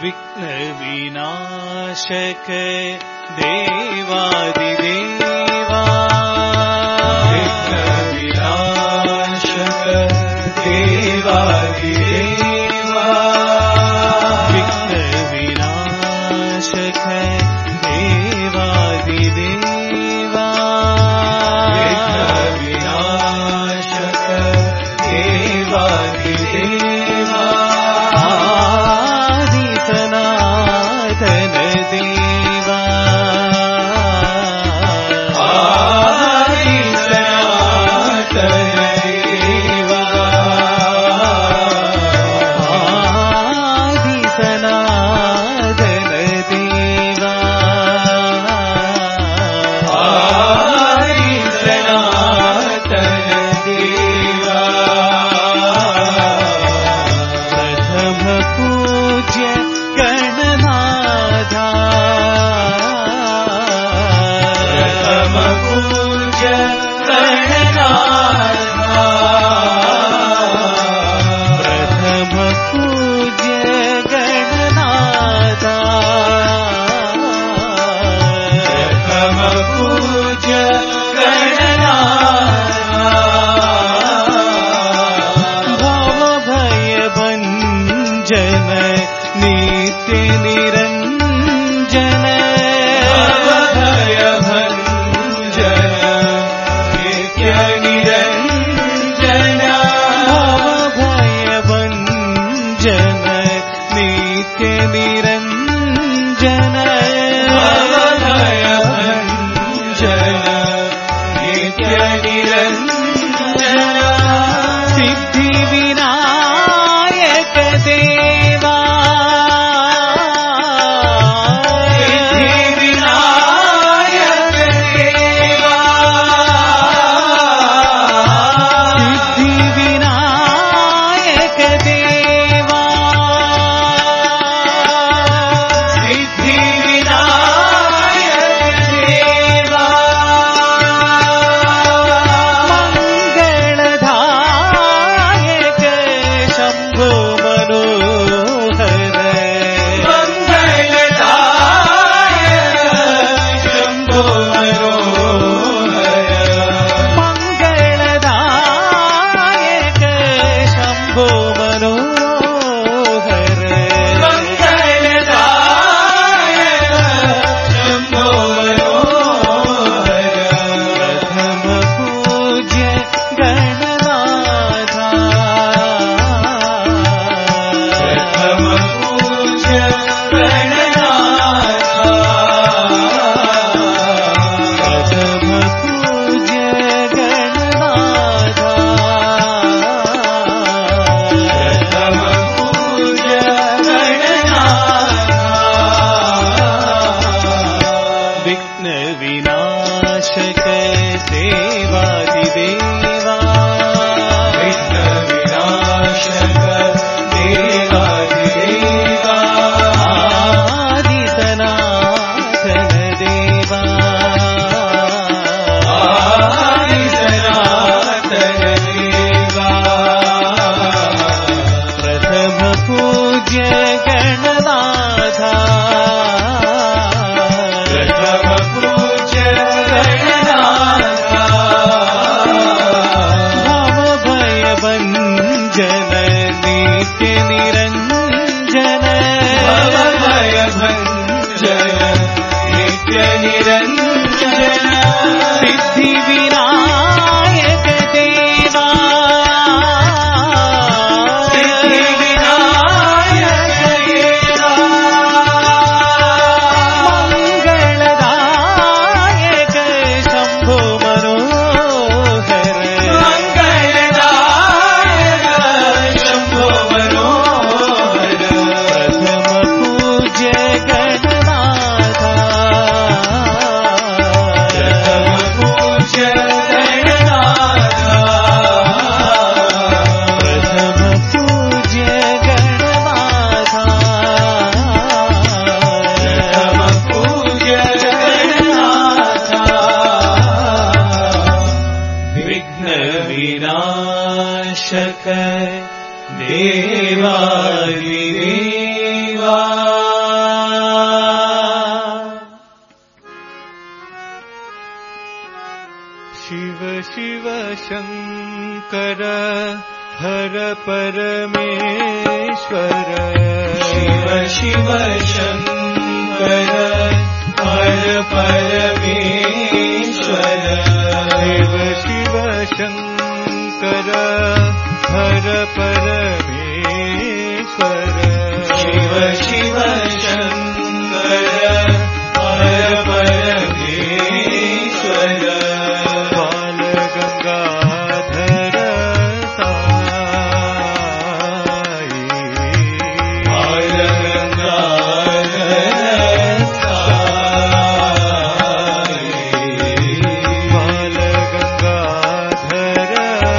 विघ्न विनाशक देवादिदेवा विघ्न विनाशक देवादिदेवा विघ्न विनाशक देवादिदेवा विघ्न विनाशक देवादिदेवा आदि सनातन देवा आदि सनातन देवा आदि सनातन देवा आदि सनातन देवा प्रथम पूज्य गणनाथा प्रथम पूज्य गणनाथा प्रथम पूज्य गणनाथा प्रथम पूज्य गणनाथा भव भय भंजन नित्य निरंजन भव भय भंजन नित्य निरंजन भव भय भंजन नित्य निरंजन भव भय भंजन नित्य निरंजन सिद्धि विनायक देवा सिद्धि विनायक देवा सिद्धि विनायक देवा सिद्धि विनायक देवा मंगलदायक शंभो मनोहर मंगलदायक शंभो मनोहर मंगलदायक शंभो मनोहर मंगलदायक शंभो मनोहर प्रथम पूज्य गणनाथा प्रथम पूज्य गणनाथा प्रथम पूज्य गणनाथा प्रथम पूज्य गणनाथा विघ्न विनाशक देवादिदेवा विघ्न विनाशक देवादिदेवा आदि सनातन देवा आदि सनातन देवा प्रथम पूज्य गणनाथा प्रथम पूज्य गणनाथा भव भय भंजन नित्य निरंजन भव भय भंजन नित्य निरंजन सिद्धि विनायक देवा सिद्धि विनायक देवा मंगलदायक शंभो मनोहर मंगलदायक शंभो मनोहर प्रथम पूज्य गणनाथा प्रथम पूज्य गणनाथा प्रथम पूज्य गणनाथा प्रथम पूज्य गणनाथा विघ्न विनाशक देवादिदेवा शिव शिव शंकर हर परमेश्वर शिव शिव शंकर हर परमेश्वर शिव शिव शंकर हर परमेश्वर शिव शिव शंकर हर परमेश्वर बाल गंगाधर साई बाल गंगाधर साई बाल गंगाधर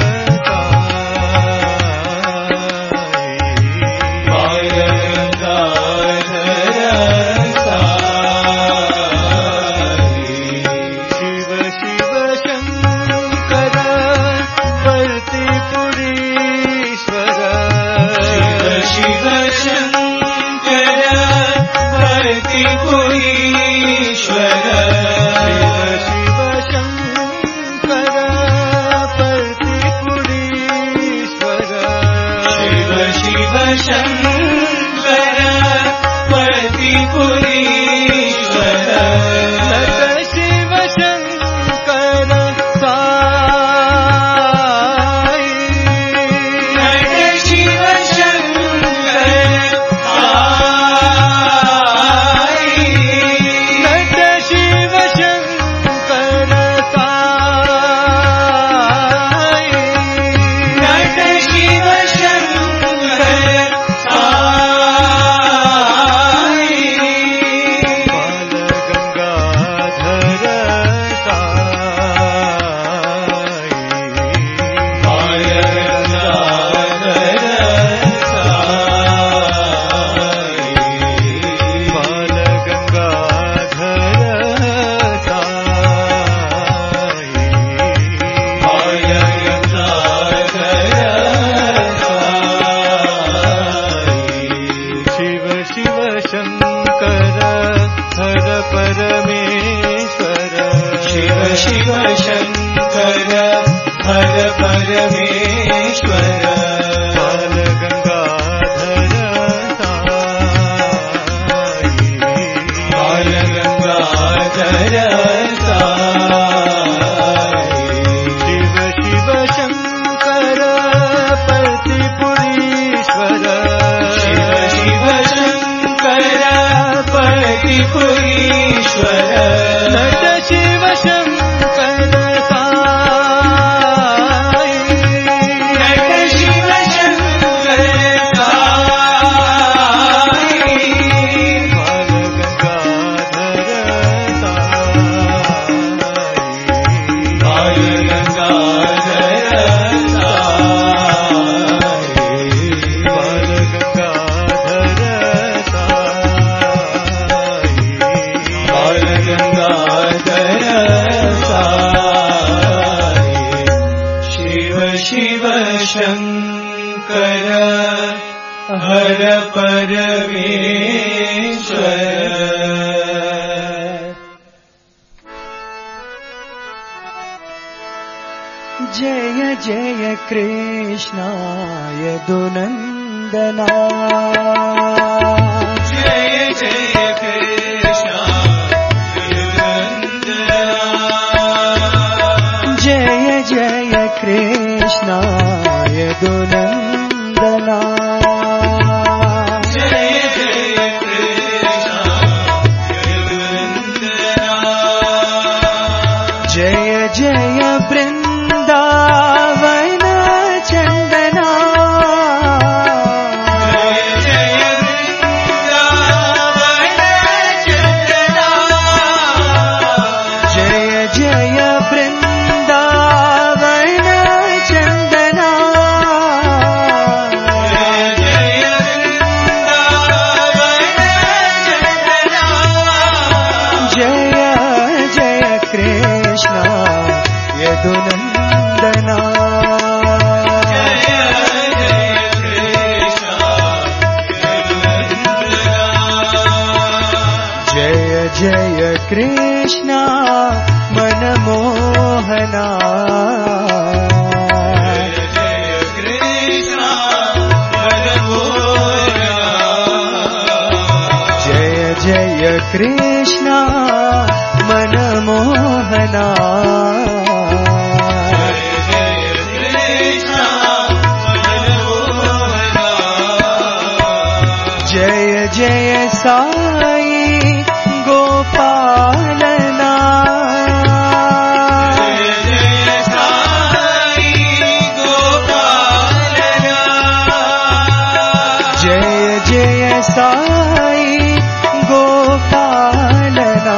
जय जय कृष्ण यदुनन्दना जय जय कृष्ण यदुनन्दना जय जय कृष्ण यदुनन्दना जय जय कृष्ण यदुनन्दना जय जय वृन्दावन चन्दना जय जय वृन्दावन चन्दना जय जय कृष्ण यदुनन्दना जय जय कृष्ण मनमोहना कृष्णा मनमोहना जय जय साई गोपालना साई गोपालना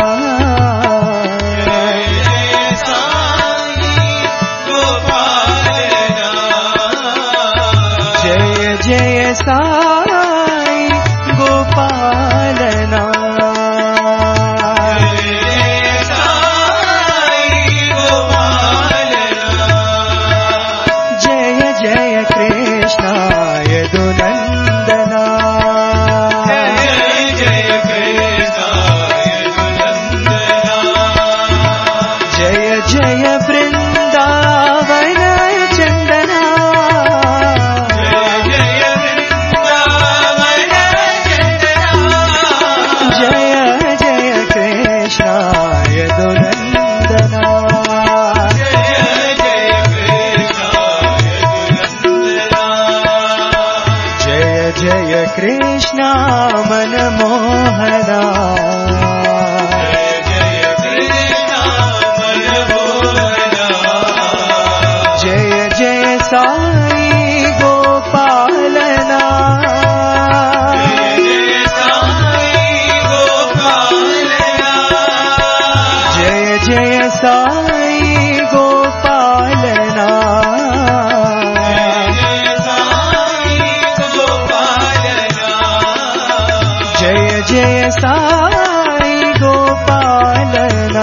जय जय साई गोपालना जय जय कृष्णा यदुनंदना जय वृंदावन चंदना जय जय कृष्णा यदुनंदना जय जय कृष्णा मनमोहना साई गोपालना जय जय साई गोपालना जय जय साई गोपालना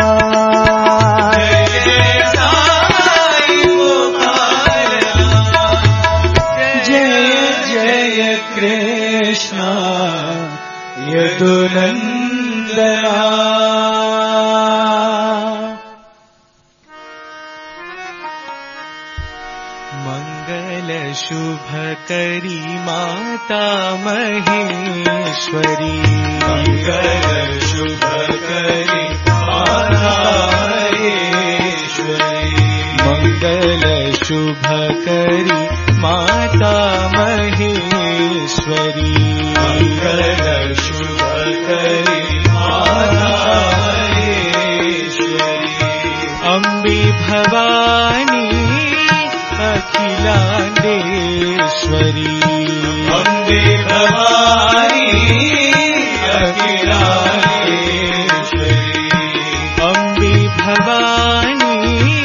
कृष्णा यदुनंदना मंगल शुभ करी माता महेश्वरी मंगल शुभ करी माता महेश्वरी मंगल शुभ करी माता महेश्वरी मंगल शुभ करी माता महेश्वरी अम्बे भवानी अखिलांडेश्वरी अम्बे भवानी अखिलांडेश्वरी अम्बे भवानी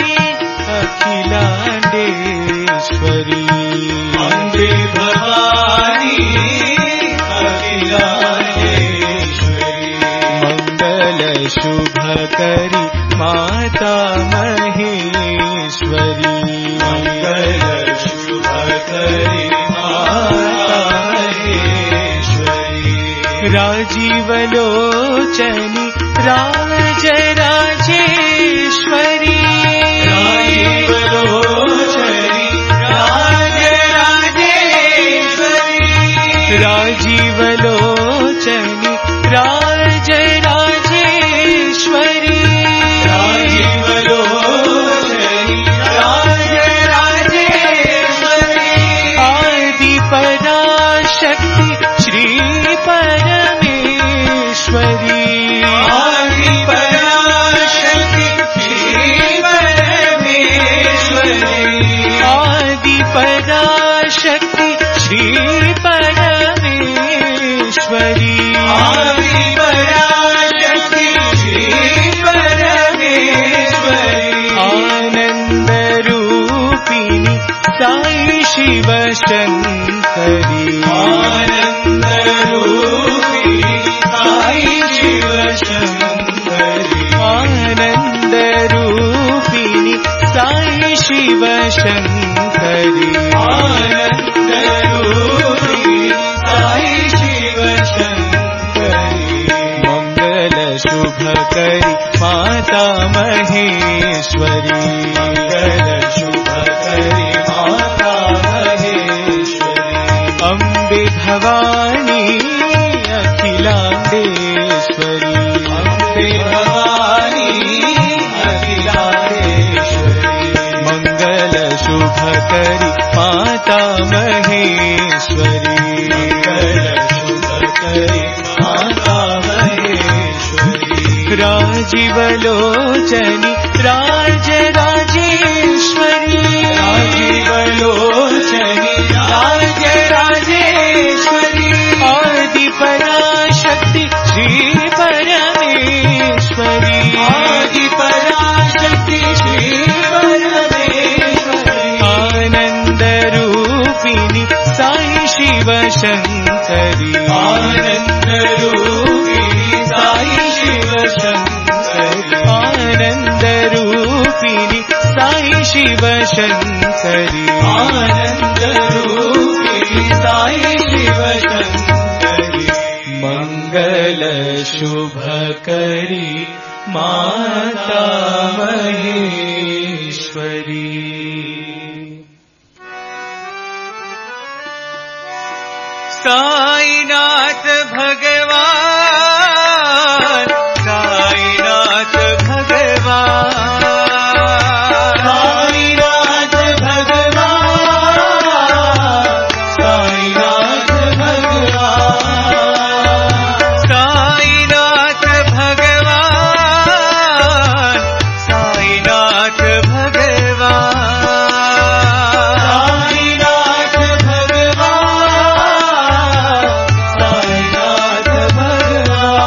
अखिलांडेश्वरी अम्बे भवानी अखिलांडेश्वरी मंगल शुभ करी माता महेश्वरी मंगल शुभ करी माता महेश्वरी राजीव लोचनी राज राजेश्वरी राजीव लोचनी राज राजेश्वरी राजीव लोचनी राज राजेश्वरी राजीव लोचनी राज राजेश्वरी आदि पराशक्ति श्री परमेश्वरी आदि पराशक्ति श्री परमेश्वरी आदि पराशक्ति श्री परमेश्वरी आदि पराशक्ति श्री परमेश्वरी आनंद रूपिणी साई शिव शंकरी आनंद रूपिणी साई शिव शंकरी आनंद रूपिणी साई शिव शंकरी आनंद रूपिणी साई शिव शंकरी मंगल शुभ करी माता महेश्वरी मंगल शुभ करी माता महेश्वरी अम्बे भवानी अखिलांडेश्वरी करी माता महेश्वरी, मंगल शुभ करी माता महेश्वरी, राजीव लोचनी राजराजेश्वरी, राजीव लोचनी राजराजेश्वरी, आदि पराशक्ति श्री परमेश्वरी, आदि पराशक्ति श्री परमेश्वरी, आनंद रूपिणी साई शिव शंकरी, आनंद रूपिणी साई शिव शंकरी, आनंद रूपिणी साई शिव शंकरी, आनंद रूपिणी साई शिव शंकरी, मंगल शुभ करी माता महेश्वरी। साईनाथ भगवान, साईनाथ भगवान, साईनाथ भगवान, साईनाथ भगवान, साईनाथ भगवान, साईनाथ भगवान, साईनाथ भगवान, साईनाथ भगवान,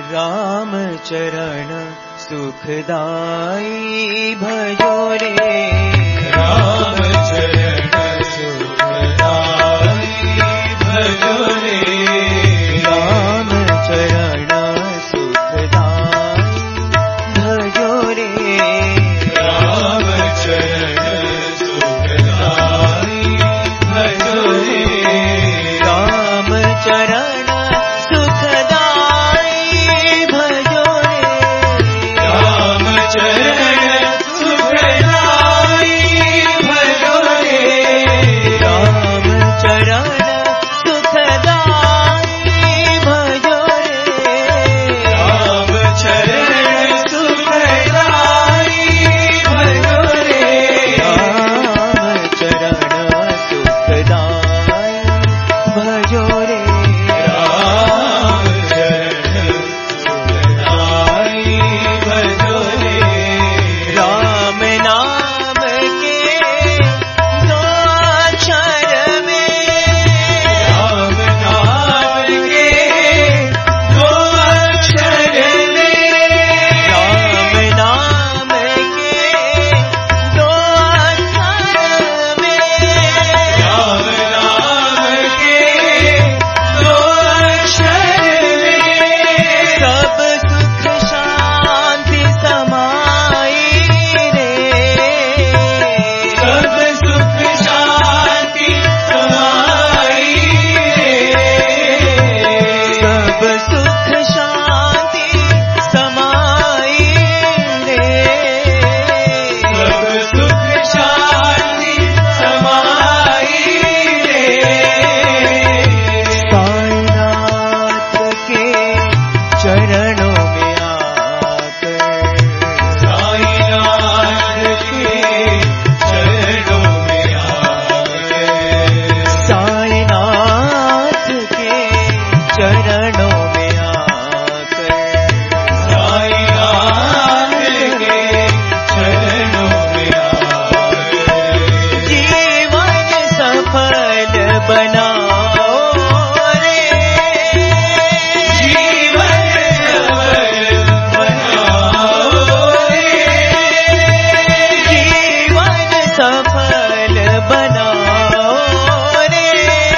राम चरण सुखदाई भजो रे राम चरण सुखदाई भजो रे राम चरण सुखदाई भजो रे राम चरण सुखदाई भजो रे राम चरण सुखदाई भजो रे राम चरण सुखदाई भजो रे राम चरण सुखदाई भजो रे राम चरण सुखदाई भजो रे राम चरण सुखदाई भजो रे राम चरण सुखदाई भजो रे राम नाम के दो अक्षर में राम नाम के दो अक्षर में राम नाम के दो अक्षर में राम नाम के दो अक्षर में सब सुख शांति समाई रे सब सुख शांति समाई रे सब सुख शांति समाई रे सब सुख शांति समाई रे साईनाथ के चरणों में आकर साईनाथ के चरणों में आकर साईनाथ के चरणों में आकर साईनाथ के चरणों में आकर जीवन सफल बनाओ रे जीवन सफल बनाओ रे जीवन सफल बनाओ रे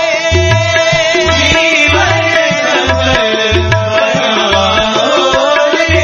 जीवन सफल बनाओ रे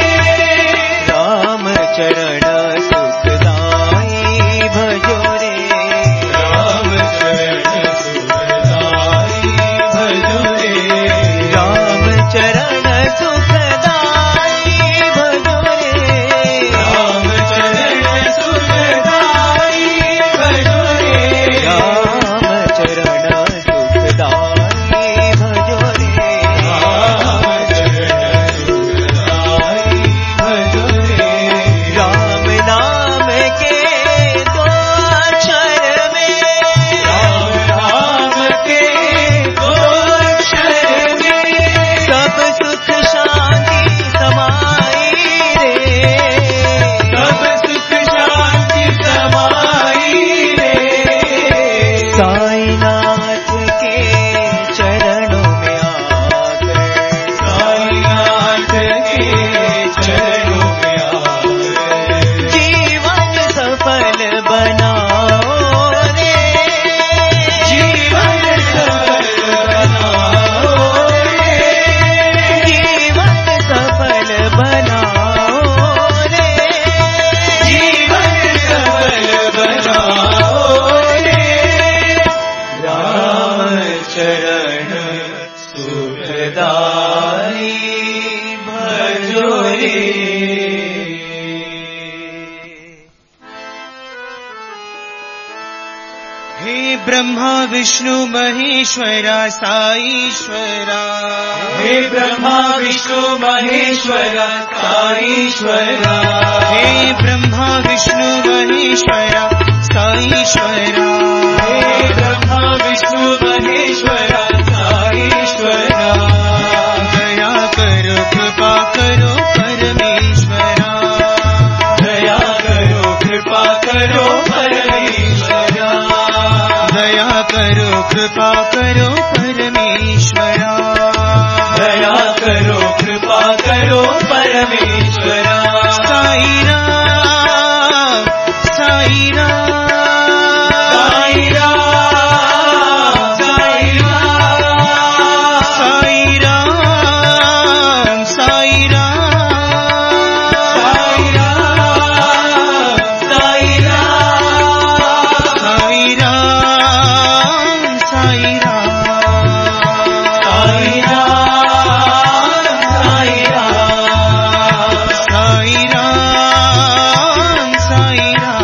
राम चरण सुखदाई भजो रे राम चरण सुखदाई भजो रे राम चरण सुखदाई भजो रे राम चरण सुखदाई भजो रे राम चरण सुखदाई भजो रे राम चरण सुखदाई भजो रे राम नाम के दो अक्षर में राम नाम के दो अक्षर में सब सुख शांति समाई रे सब सुख शांति समाई रे साईनाथ के चरणों में आकर साईनाथ के चरणों में आकर जीवन सफल बनाओ रे जीवन सफल बनाओ रे जीवन सफल बनाओ रे जीवन सफल बनाओ रे राम चरण सुखदाई भजो रे हे ब्रह्मा विष्णु महेश्वरा साईश्वरा हे ब्रह्मा विष्णु महेश्वरा साईश्वरा हे ब्रह्मा विष्णु महेश्वरा साईश्वरा हे ब्रह्मा विष्णु महेश्वरा साईश्वरा दया करो कृपा करो परमेश्वरा दया करो कृपा करो परमेश्वरा दया करो कृपा करो परमेश्वरा दया करो कृपा करो परमेश्वरा साई राम साई राम साई राम साई राम साई राम साई राम साई राम साई राम साई राम साई राम साई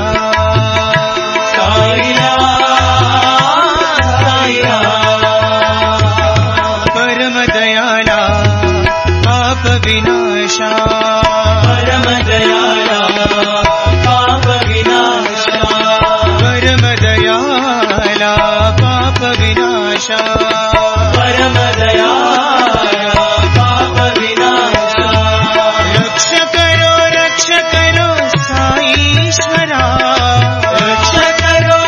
राम परम दयाला पाप विनाशा परम दयाला पाप विनाशा परम दयाला पाप विनाशा परम दयाला पाप विनाशा रक्ष करो साईश्वरा रक्ष करो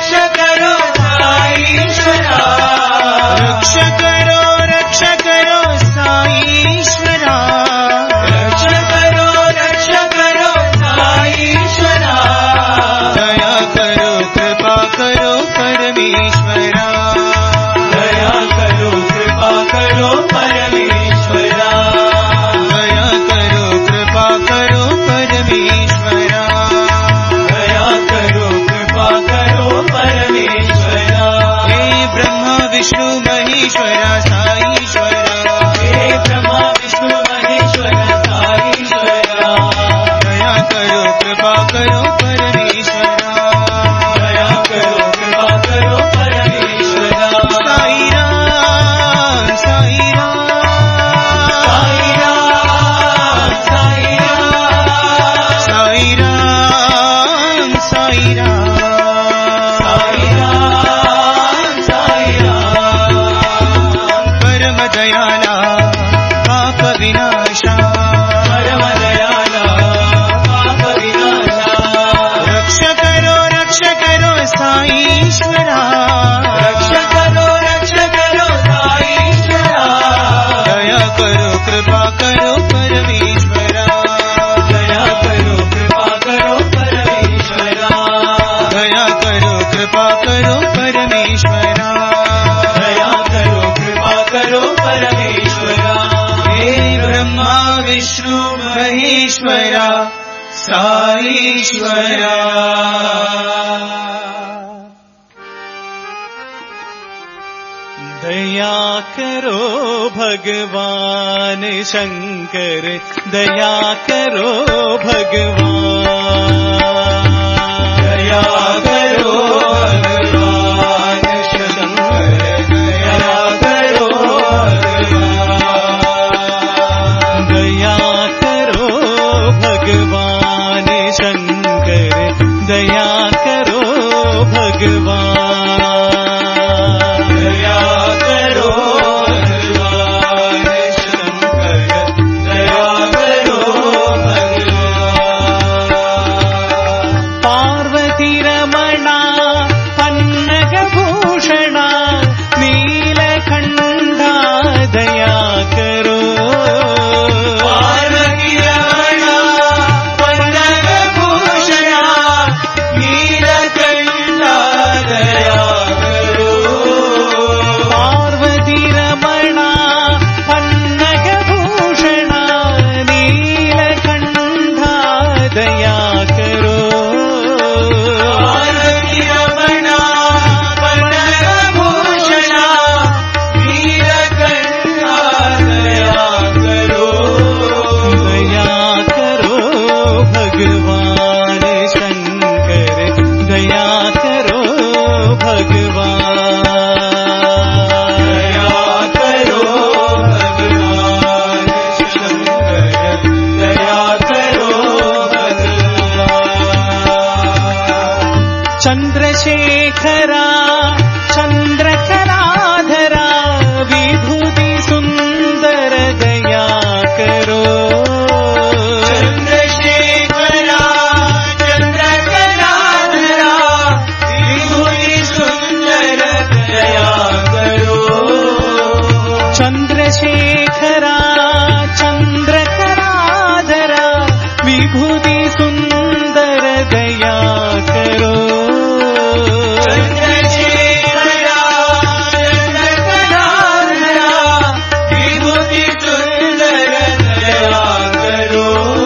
साईश्वरा रक्ष करो साईश्वरा रक्ष करो साईश्वरा दया करो कृपा करो परमेश्वरा दया करो कृपा करो परमेश्वरा दया करो कृपा करो परमेश्वरा दया करो कृपा करो परमेश्वरा हे ब्रह्मा विष्णु महेश्वरा साईश्वरा हे ब्रह्मा विष्णु महेश्वर साईश्वरा दया करो कृपा करो परमेश्वरा दया करो कृपा करो परमेश्वरा साई राम साई राम साई राम साई राम साई राम साई राम साई राम साई राम परम दयाला पाप विनाशा परम दयाला पाप विनाशा रक्ष करो साईश्वरा रक्ष करो साईश्वरा दया करो कृपा करो परमेश्वरा दया करो कृपा करो परमेश्वरा दया करो कृपा करो परमेश्वरा दया करो कृपा करो परमेश्वरा हे ब्रह्मा विष्णु महेश्वरा साईश्वरा दया करो भगवान शंकर दया करो भगवान दया करो भगवान शंकर दया करो भगवान दया करो भगवान शंकर दया करो भगवान दया करो भगवान शंकर दया करो भगवान चन्द्रशेखरा चन्द्रकराधरा विभूति सुन्दर दया करो चन्द्रशेखरा चन्द्रकराधरा विभूति सुन्दर दया करो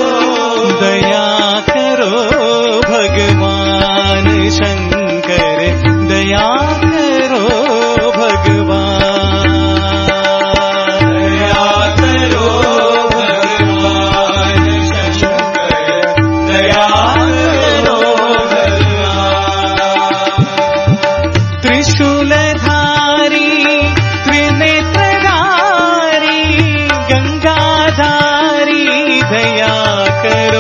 भगवान शंकर दया करो भगवान दया करो भगवान शंकर दया करो भगवान त्रिशूलधारी त्रिनेत्रधारी गंगाधारी दया करो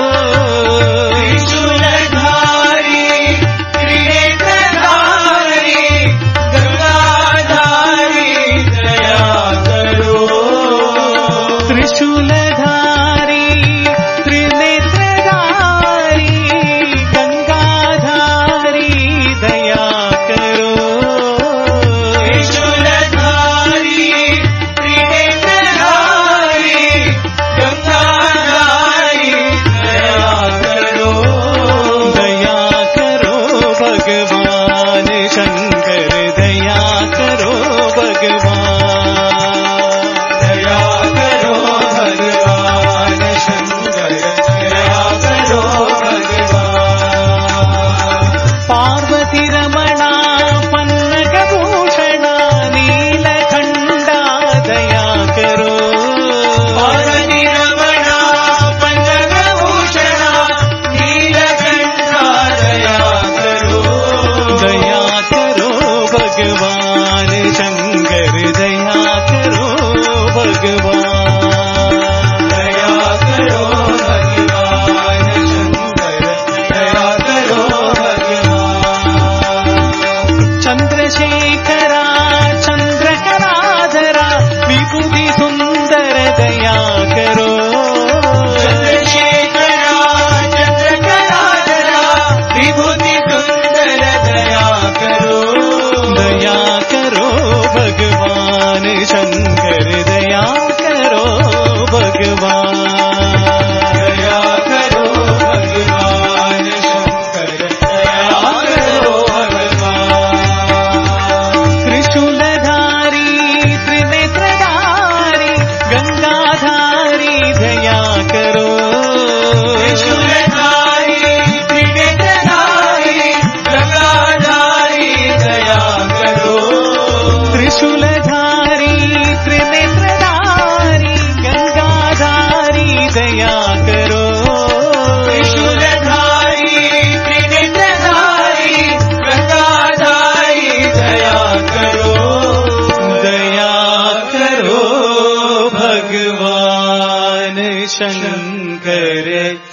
शंकर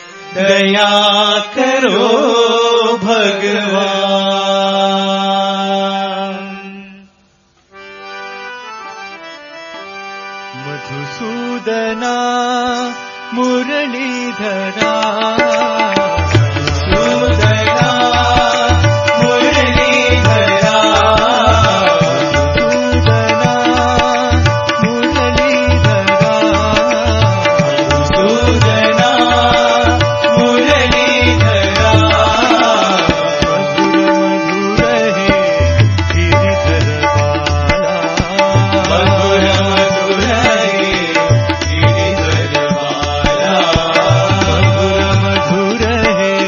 दया करो भगवान मधुसूदना मुरलीधरा मधुसूदना मुरलीधरा मधुर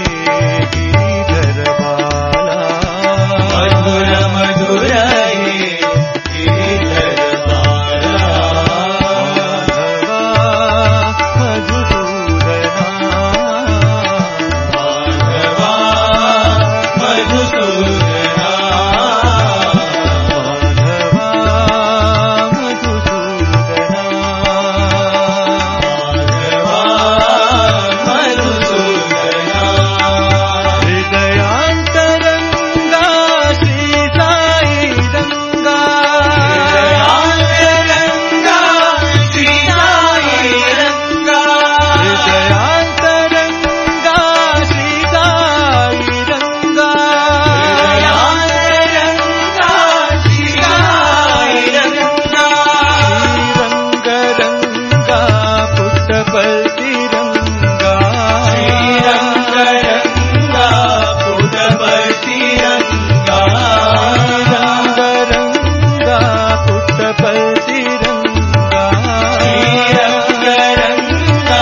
पुटपतिरङ्गा श्रीरङ्गरङ्गा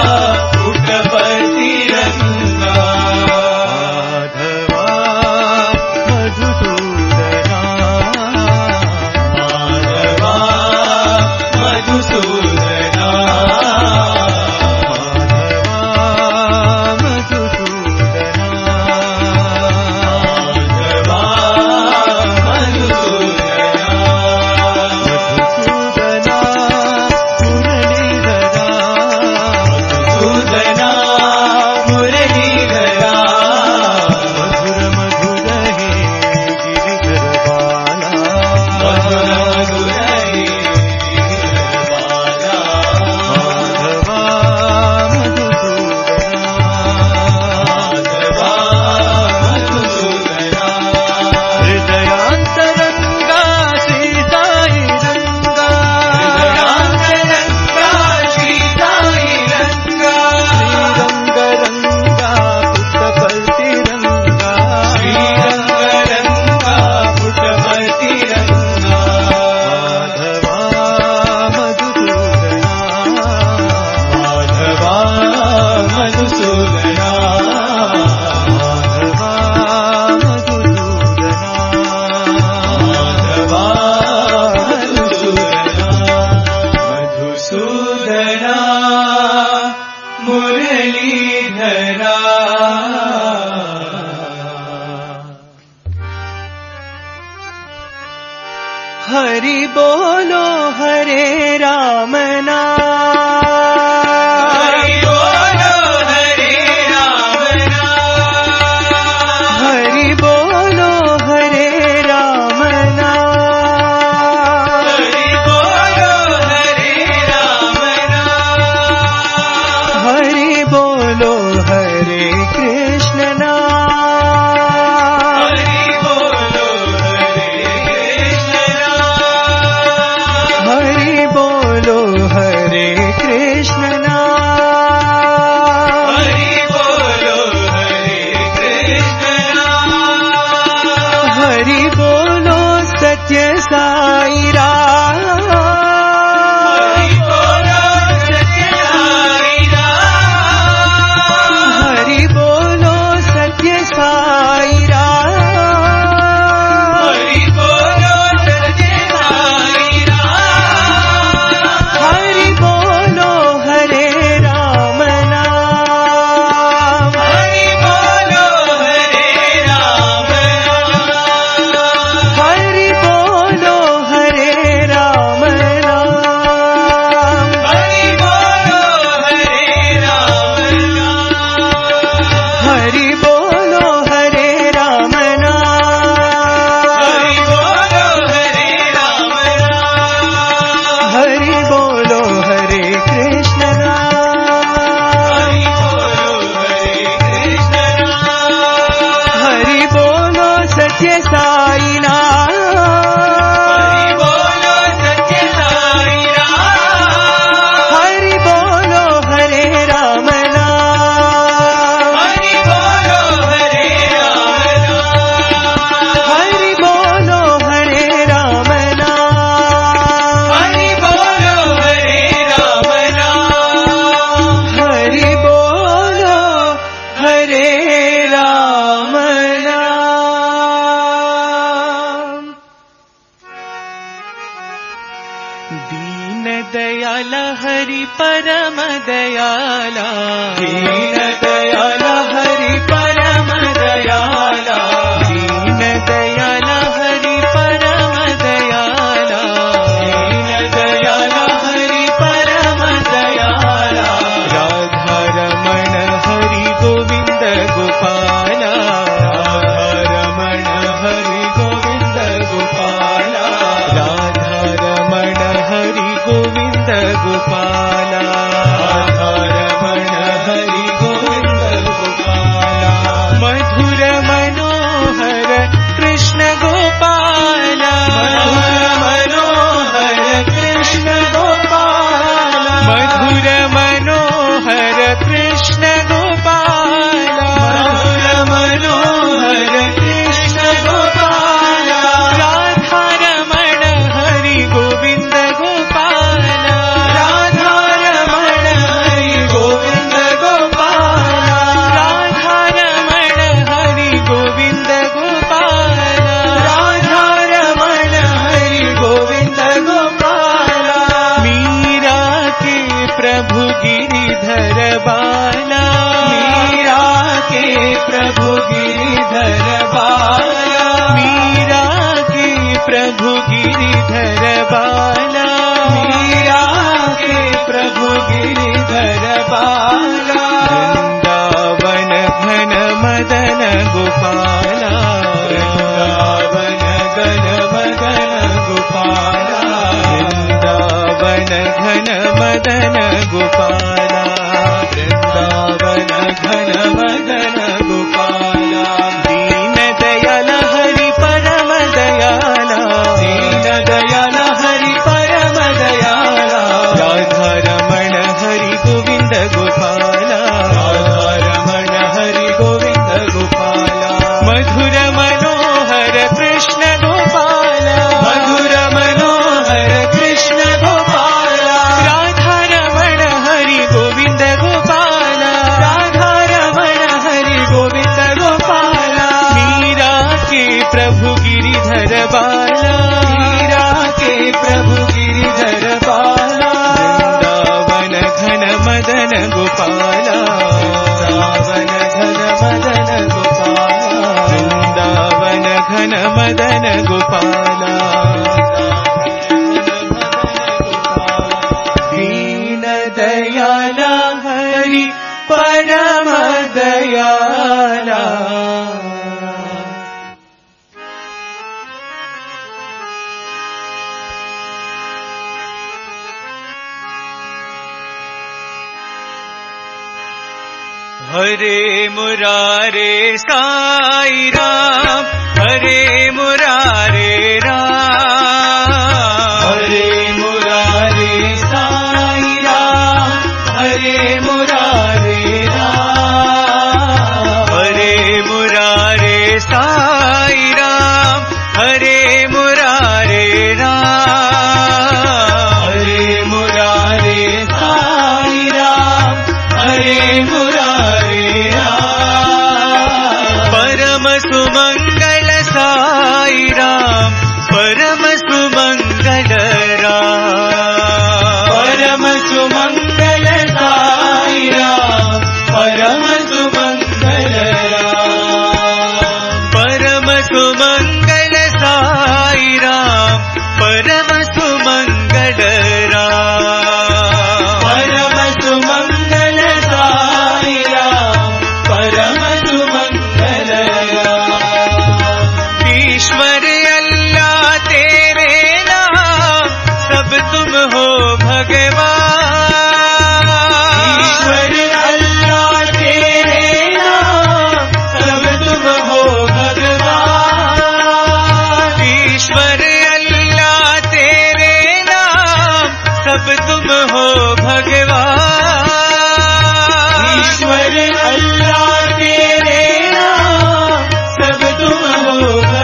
पुटपतिरङ्गा माधवा मधुसूदना माधवा मधुसूदना हरि बोलो हरे राम नाम हरि बोलो हरे राम नाम हरि बोलो हरे राम नाम हरि बोलो हरे राम नाम हरि बोलो हरे कृष्ण नाम हरि बोलो हरे कृष्ण नाम हरि बोलो हरे कृष्ण नाम हरि बोलो हरे कृष्ण नाम हरि बोलो सत्य साई राम हरि बोलो सत्य साई राम हरि बोलो सत्य साई राम हरि बोलो सत्य साई राम हरि बोलो हरे राम नाम हरि बोलो हरे राम नाम हरि बोलो हरे राम नाम हरि बोलो हरे राम नाम हरि बोलो हरे राम नाम हरि बोलो हरे राम नाम हरि बोलो हरे कृष्ण नाम हरि बोलो हरे कृष्ण नाम हरि बोलो सत्य साई नाम हरि बोलो सत्य साई राम हरि बोलो हरे राम नाम हरि बोलो हरे राम नाम हरि बोलो हरे राम नाम हरि बोलो हरे राम नाम हरि बोलो हरे राम नाम दीन दयाल हरि परम दयाला दीन दयाल हरि परम दयाला दीन दयाल हरि परम दयाला दीन दयाल हरि परम दयाला राधा रमण हरि गोविंद गोपाला राधा रमण हरि गोविंद गोपाला राधा रमण हरि गोविंद गोपाला राधा रमण हरि गोविंद गोपाला मधुर मनोहर कृष्ण गोपाला मनोहर कृष्ण गोपाला मधुर मनोहर कृष्ण गोपाला मधुर मनोहर कृष्ण गोपाला राधा रमण हरि गोविंद मदन गोपाला वृंदावन घन मदन गोपाला दीन दयाल हरि परम दयाला दीन दयाल हरि परम दयाला राधा रमण हरि गोविंद गोपाला राधा रमण हरि गोविंद गोपाला मधुर मनोहर कृष्ण गोपाला मधुर मनोहर कृष्ण गोपाला राधा रमण हरि गोविंद गोपाला राधा रमण हरि गोविंद गोपाला मीरा के प्रभु गिरिधर बाला मीरा के प्रभु गिरिधर बाला वृंदावन घन मदन गोपाला वृंदावन घन मदन गोपाला वृंदावन घन मदन गोपाला दीन दयाल हरि परम दयाला हरे मुरारे साई राम हरे मुरारे राम हरे मुरारे साई राम हरे मुरारे राम हरे मुरारे साई राम हरे मुरारे राम हरे मुरारे साई राम हरे मुरारे राम परम सुमंगल साई राम परम सुमंगल राम परम सुमंगल साई राम परम सुमंगल राम परम सुमंगल साई राम परम सुमंगल राम परम सुमंगल साई राम परम सुमंगल राम ईश्वर अल्लाह तेरे नाम सब तुम हो भगवान ईश्वर अल्लाह तेरे नाम सब तुम हो भगवान ईश्वर अल्लाह तेरे नाम सब तुम हो भगवान ईश्वर अल्लाह तेरे नाम सब तुम हो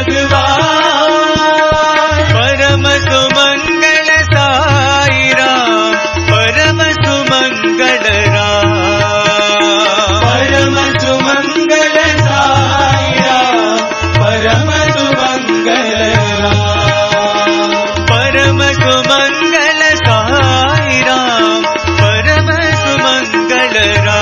भगवान परम सुमंगल साई राम परम सुमंगल राम परम सुमंगल साई राम परम सुमंगल राम परम सुमंगल साई राम परम सुमंगल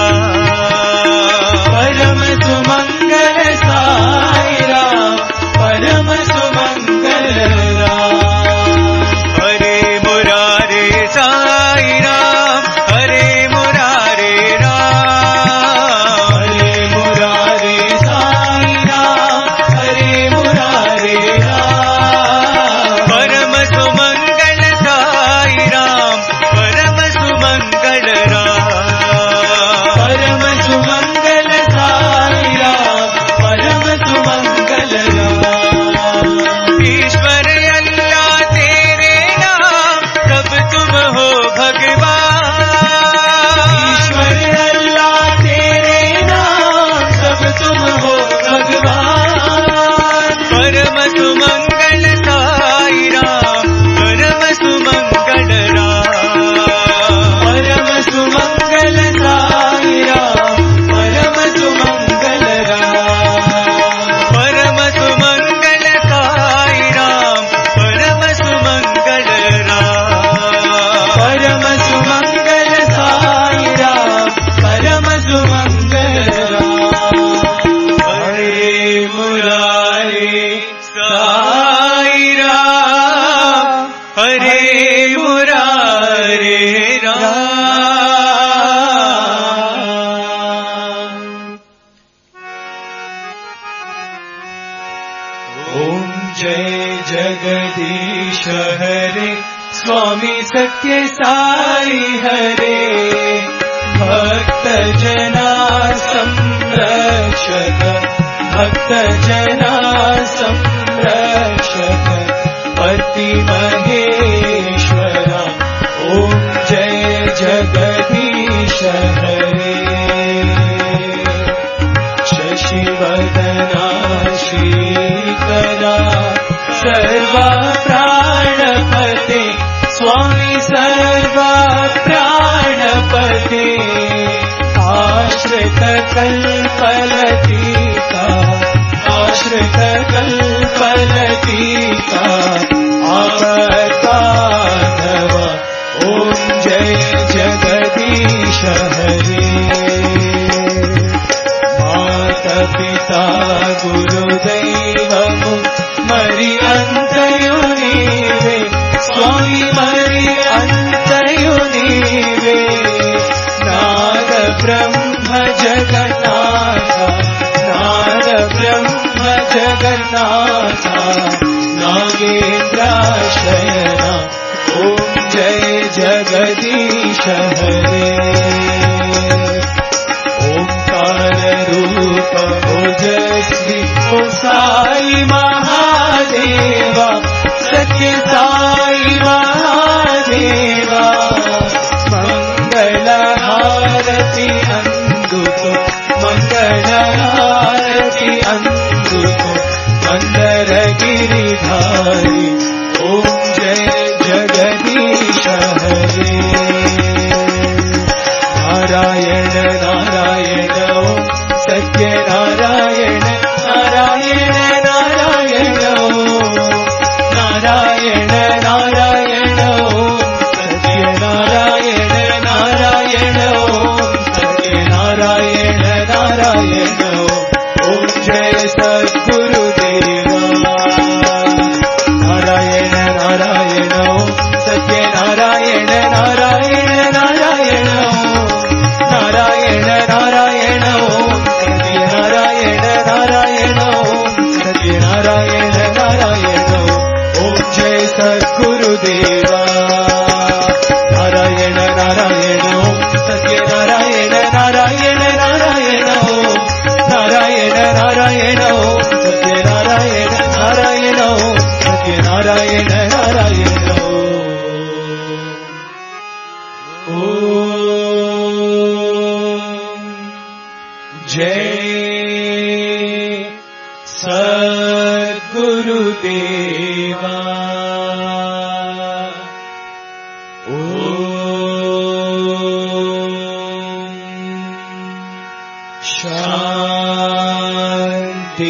राम परम सुमंगल साई राम परम सुमंगल राम हरे मुरारे साई राम हरे मुरारे राम हरे मुरारे साई राम हरे मुरारे राम परम सुमंगल साई राम परम सुमंगल राम परम सुमंगल साई राम परम सुमंगल राम ईश्वर अल्लाह तेरे नाम सब तुम हो भगवान ईश्वर अल्लाह तेरे नाम सब तुम हो भगवान परम सुमंगल साई राम परम सुमंगल राम परम सुमंगल साई राम परम सुमंगल राम परम सुमंगल साई राम परम सुमंगल राम परम सुमंगल साई राम परम सुमंगल राम हरे मुरारे साई राम हरे मुरारे राम ओम जय जगदीश हरे स्वामी स्वामी सत्य साई हरे भक्त जना संरक्षक भक्त जना संरक्षक पति महेश्वरा ओम जय जगदीश हरे शशिवदना श्रीकरा सर्वा प्राणपते स्वामी सर्वा प्राणपते आश्रित कल्पलतिका आश्रित कल्पलतिका आवताधव ओम जय जगदीश हरे माता पिता गुरुदैवमु मरि अंतयु नीवे स्वामी मरि अंतयु नीवे नाद ब्रह्म जगन्नाथ नाद ब्रह्म जगन्नाथ नागेन्द्राशयना ओम जय जगदीश हरे ओंकार रूप ओजस्वी ओ साई महादेवा सत्य साई महादेवा मंगल हारति अंदुको मंगल हारति अंदुको मंदर गिरिधारी ओम जय जगदीश हरे नारायण नारायण ओम सत्य नारायण नारायण नारायण नारायण नारायण ओम सत्य नारायण नारायण ओम सत्य नारायण नारायण ओम जय सद्गुरुदेवा नारायण नारायण ओम सत्य नारायण नारायण नारायण नारायण नारायण ओम सत्य नारायण नारायण ओम सत्य नारायण नारायण ओम जय सद्गुरुदेवा नारायण नारायण ओम सत्य नारायण नारायण नारायण ओम नारायण नारायण ओम सत्य नारायण नारायण ओम सत्य नारायण नारायण जय सद्गुरुदेवा शांति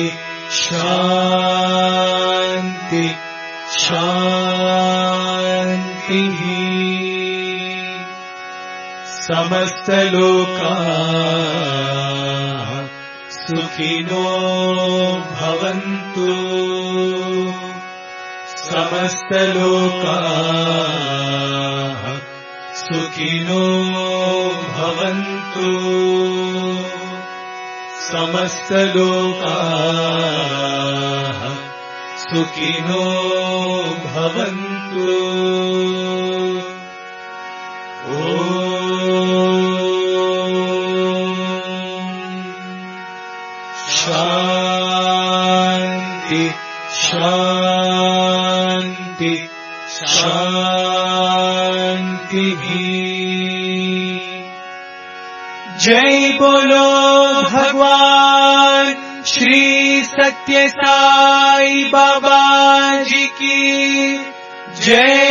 शांति शांति समस्त लोका सुखिनो भवन्तु समस्त लोका सुखिनो भवन्तु समस्त लोका सुखिनो भवन्तु शांति शांति शांति जय बोलो भगवान श्री सत्य साई बाबा जी की जय।